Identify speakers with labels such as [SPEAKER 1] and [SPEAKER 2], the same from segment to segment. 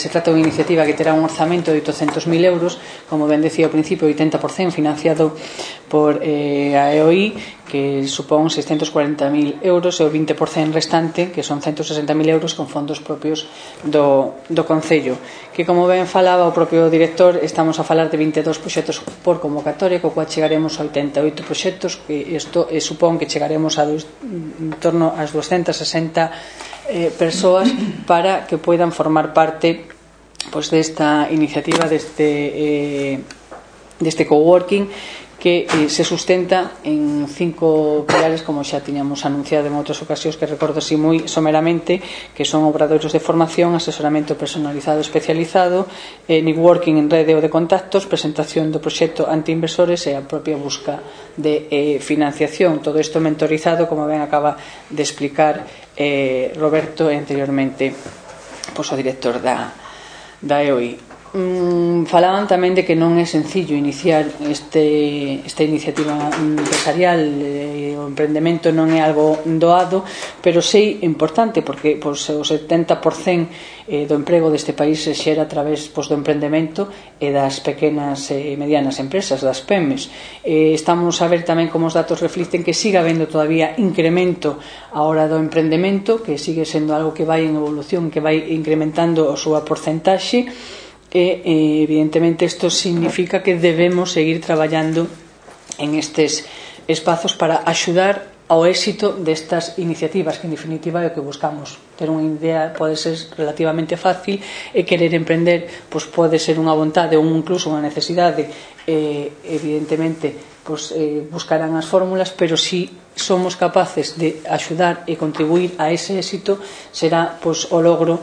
[SPEAKER 1] Se trata dunha iniciativa que terá un orzamento de 800.000 euros, como ben decía ao principio, 80% financiado por a EOI, que supón 640.000 euros, e o 20% restante, que son 160.000 euros, con fondos propios do Concello. Que, como ben falaba o propio director, estamos a falar de 22 proxectos por convocatoria, co cual chegaremos a 88 proxectos, que isto supón que chegaremos en torno ás 260 persoas para que poidan formar parte desta iniciativa, deste coworking, que se sustenta en 5 pilares, como xa tiñamos anunciado en outras ocasións, que recordo así moi someramente, que son obradoiros de formación, asesoramento personalizado especializado, networking en rede ou de contactos, presentación do proxecto ante inversores e a propia busca de financiación. Todo isto mentorizado, como ben acaba de explicar Roberto anteriormente, o director da EOI. Falaban tamén de que non é sencillo iniciar esta iniciativa empresarial. O emprendemento non é algo doado, pero sei importante, porque o 70% do emprego deste país se xera a través do emprendemento e das pequenas e medianas empresas, das PEMES. Estamos a ver tamén como os datos reflicten que siga habendo todavía incremento a hora do emprendemento, que sigue sendo algo que vai en evolución, que vai incrementando a súa porcentaxe. E evidentemente isto significa que debemos seguir traballando en estes espazos para axudar ao éxito destas iniciativas, que en definitiva é o que buscamos. Ter unha idea pode ser relativamente fácil, e querer emprender pode ser unha vontade ou incluso unha necesidade. Evidentemente buscarán as fórmulas, pero si somos capaces de axudar e contribuir a ese éxito, será o logro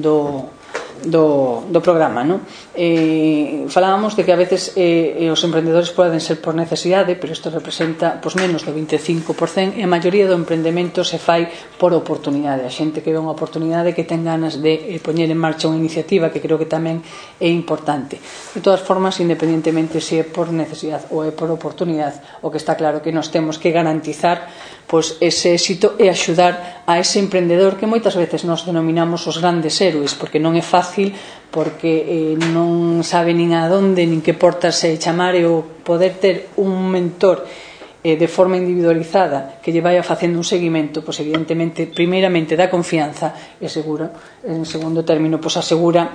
[SPEAKER 1] do programa, non? Falábamos de que a veces os emprendedores poden ser por necesidade, pero isto representa menos do 25%, e a maioría do emprendemento se fai por oportunidade. A xente que ve unha oportunidade, que ten ganas de poñer en marcha unha iniciativa, que creo que tamén é importante. De todas formas, independentemente se é por necesidade ou é por oportunidade, o que está claro que nós temos que garantizar ese éxito e axudar a ese emprendedor que moitas veces nos denominamos os grandes héroes, porque non é fácil, porque non sabe nin a donde, nin que portas chamar, e o poder ter un mentor de forma individualizada que lle vaya facendo un seguimento, evidentemente, primeiramente dá confianza, e seguro, en segundo término, asegura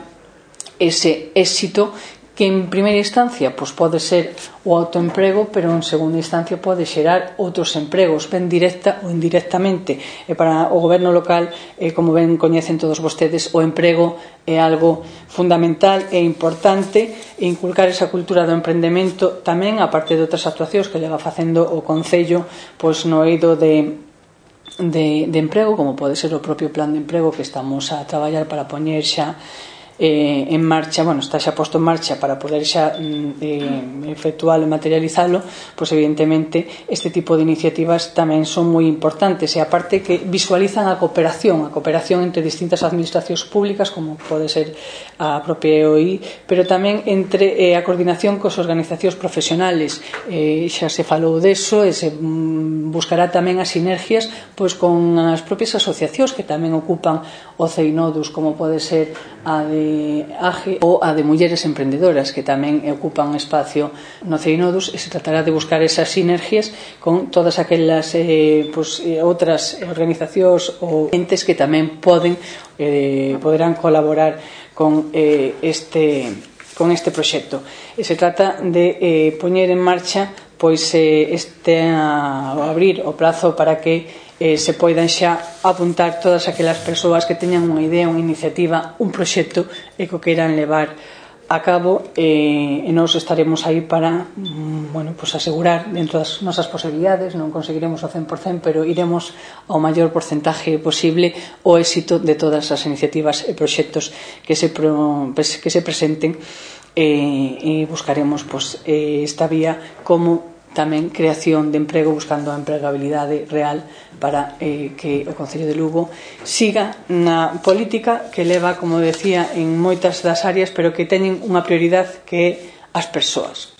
[SPEAKER 1] ese éxito, que en primeira instancia pode ser o autoemprego, pero en segunda instancia pode xerar outros empregos, ben directa ou indirectamente. E para o goberno local, como ben coñecen todos vostedes, o emprego é algo fundamental e importante, e inculcar esa cultura do emprendemento tamén, a parte de outras actuacións que leva facendo o Concello no eido de emprego, como pode ser o propio plan de emprego que estamos a traballar para poñer xa en marcha, está xa posto en marcha para poder xa efectualo e materializalo. Evidentemente este tipo de iniciativas tamén son moi importantes, e aparte que visualizan a cooperación entre distintas administracións públicas, como pode ser a propia EOI, pero tamén entre a coordinación cos organizacións profesionales. Xa se falou deso, e se buscará tamén as sinergias con as propias asociacións que tamén ocupan o CEINODUS, como pode ser a de AGE ou a de mulleres emprendedoras, que tamén ocupan un espacio no CEINODUS, e se tratará de buscar esas sinergias con todas aquelas outras organizacións ou entes que tamén poderán colaborar con este proxecto. E se trata de poñer en marcha abrir o prazo para que se poidan xa apuntar todas aquelas persoas que teñan unha idea, unha iniciativa, un proxecto, e que o queiran levar a cabo, e nós estaremos aí para asegurar, dentro das nosas posibilidades, non conseguiremos o 100%, pero iremos ao maior porcentaje posible o éxito de todas as iniciativas e proxectos que se presenten, e buscaremos esta vía como tamén creación de emprego, buscando a empregabilidade real, para que o Concello de Lugo siga na política que leva, como decía, en moitas das áreas, pero que teñen unha prioridade, que é as persoas.